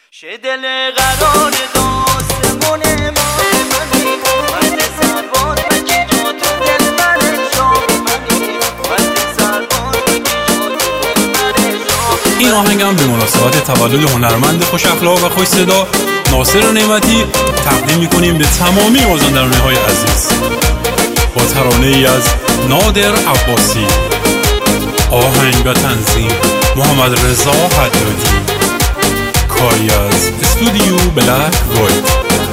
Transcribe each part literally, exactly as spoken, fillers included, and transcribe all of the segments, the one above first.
شه دل قرار داستمون ما منی وقت سرباز مکی جا تو دل بر شاه منی وقت سرباز مکی جا تو دل بر شاه. این آهنگم به مناسبت تولد هنرمند خوش اخلاق و خوش صدا ناصر نعمتی تقدیم میکنیم به تمامی مازندرانی‌های عزیز با ترانه ای از نادر عباسی. آهنگ و تنظیم محمد رضا حدادی. کاری از استودیو بلک وایت.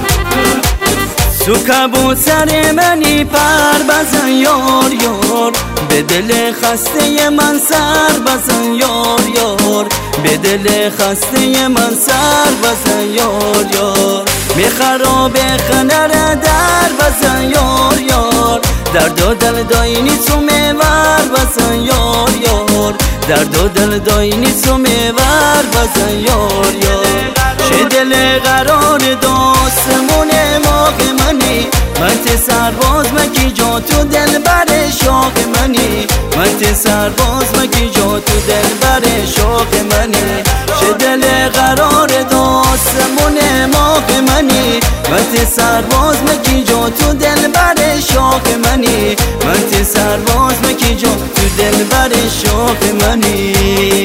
سوکا بود سر منی پر بزن یار یار، به دل خسته من سر بزن یار یار، به دل خسته من سر بزن یار یار. می خراب خنر در بزن یار یار، درد و دل داینی تو میور بزن یار یار، درد و دل داینی تو میور بزن یار یار. شه دل قرار داستمون ماغ منی من ته سرباز مکی جا تو دل بر شاق منی من ته سرباز مکی جا تو دل بر شاق منی. شه دل قرار داستمون ماغ منی من ته سرباز مکی جا تو دل بر شاق منی من ته سرباز مکی جا تو دل بر شاق منی.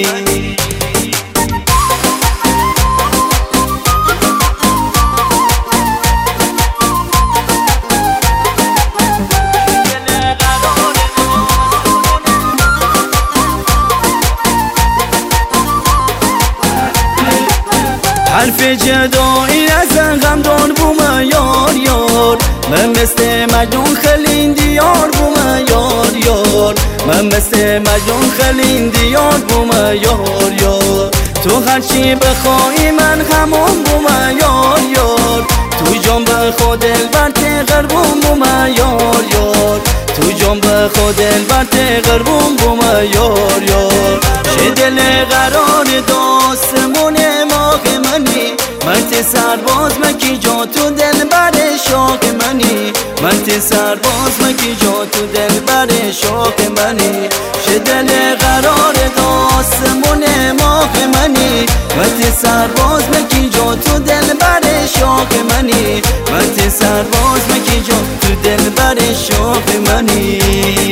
حرف جدایی از غم دار بوم یار یار، من مثل مجنون خلین دیار بوم یار یار، من مثل مجنون خلین دیار بوم یار یار. تو هرچی بخوای من همون بوم یار یار، تو جان به خود دلبر تغر بوم بوم یار یار، تو جان به خود دلبر تغر بوم بوم یار یار. شه دل قرار داستمون ماغ منی من ته سرباز مکی جا تو دل بر شاق منی من ته سرباز مکی جا تو دل بر شاق منی. شه دل قرار داستمون ماغ منی من ته سرباز مکی جا تو دل بر شاق منی من ته سرباز مکی جا تو دل بر شاق منی.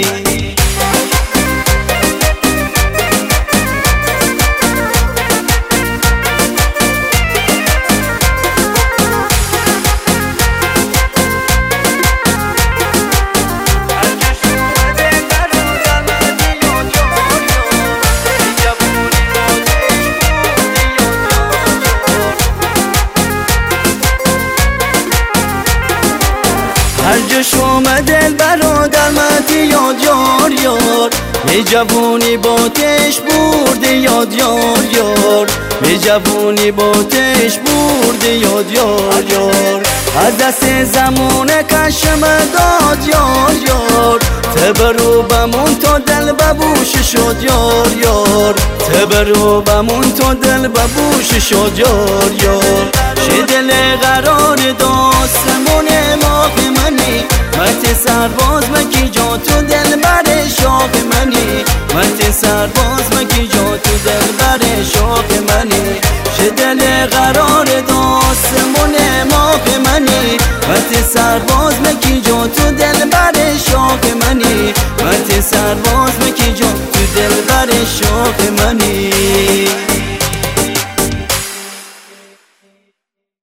هر جا شوم دل برادر مت یاد یار یار، می جوونی با تش برده یاد یار یار، می جوونی با تش برده یاد یار یار. از دست زمان کشم داد یار یار، تبرو بمون تا دل ببوش شد یار یار، تبرو بمون تا دل ببوش شد یار یار. شه دل قرار داستمون ماغ منی من ته سرباز مکی جا تو دل بر شاق منی من ته سرباز مکی جا تو دل بر شاق منی. شه دل قرار داستمون ماغ منی من ته سرباز مکی جا تو دل بر شاق منی من ته سرباز